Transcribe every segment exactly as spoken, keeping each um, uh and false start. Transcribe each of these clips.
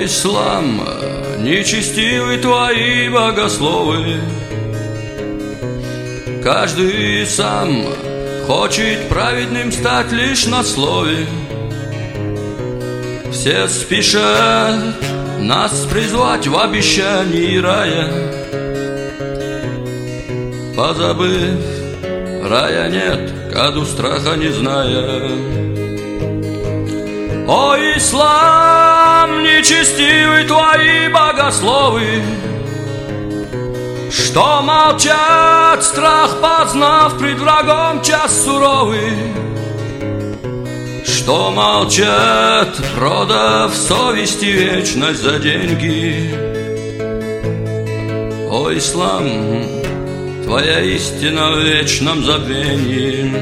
О, ислам, нечестивы твои богословы, каждый сам хочет праведным стать лишь на слове. Все спешат нас призвать в обещании рая, позабыв, рая нет, каду страха не зная. О, ислам, нечестивы твои богословы, что молчат, страх познав пред врагом час суровый, что молчат, продав совести вечность за деньги. О, ислам, твоя истина в вечном забвении.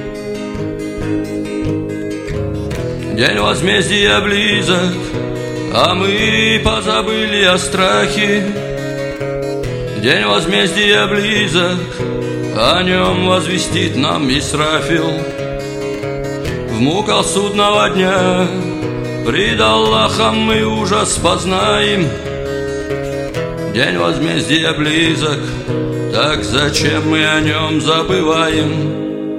День возмездия близок, а мы позабыли о страхе. День возмездия близок, о нем возвестит нам Исрафил. В муках судного дня пред Аллахом мы ужас познаем. День возмездия близок, так зачем мы о нем забываем?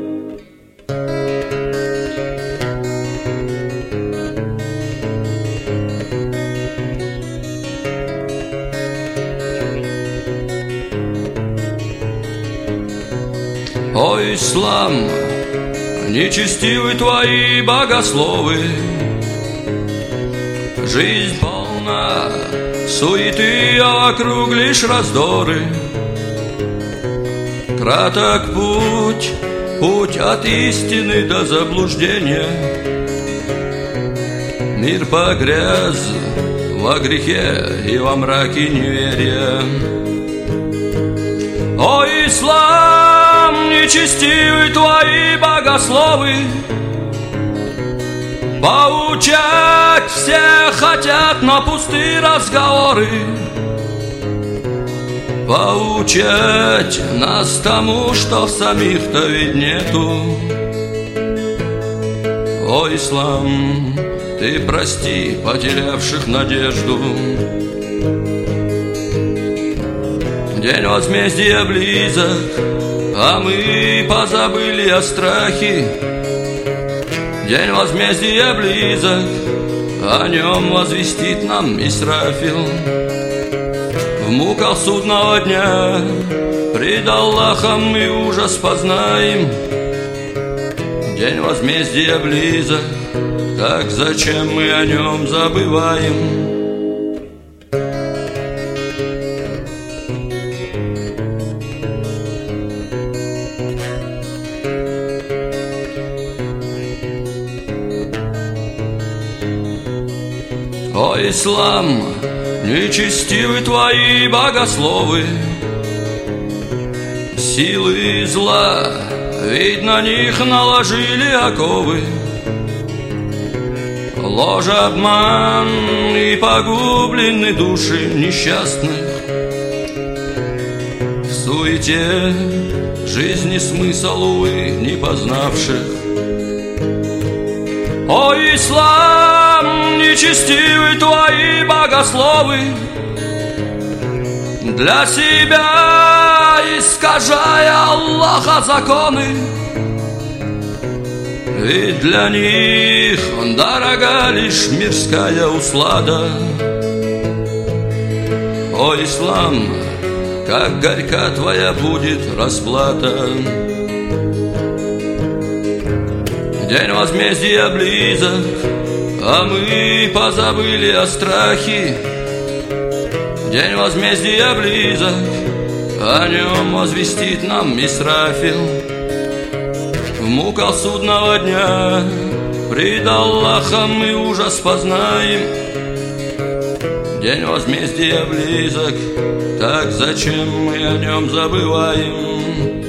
О, ислам, нечестивы твои богословы, жизнь полна суеты, а вокруг лишь раздоры. Краток путь, путь от истины до заблуждения. Мир погряз во грехе и во мраке неверия. О, ислам, нечестивы твои богословы, поучать все хотят, но пустые разговоры. Поучать нас тому, что в самих-то ведь нету. О, ислам, ты прости потерявших надежду. День возмездия близок, а мы позабыли о страхе. День возмездия близок, о нем возвестит нам Исрафил. В муках судного дня пред Аллахом мы ужас познаем. День возмездия близок, так зачем мы о нем забываем? О, ислам, нечестивы твои богословы, силы зла, ведь на них наложили оковы. Ложь, обман и погублены души несчастных. В суете жизни смысл, увы, не познавших. О, ислам, нечестивы твои богословы, для себя искажая Аллаха законы. Ведь для них дорога лишь мирская услада. О, ислам, как горька твоя будет расплата. День возмездия близок, а мы позабыли о страхе. День возмездия близок, о нем возвестит нам Исрафил. В муках судного дня пред Аллахом мы ужас познаем. День возмездия близок, так зачем мы о нем забываем?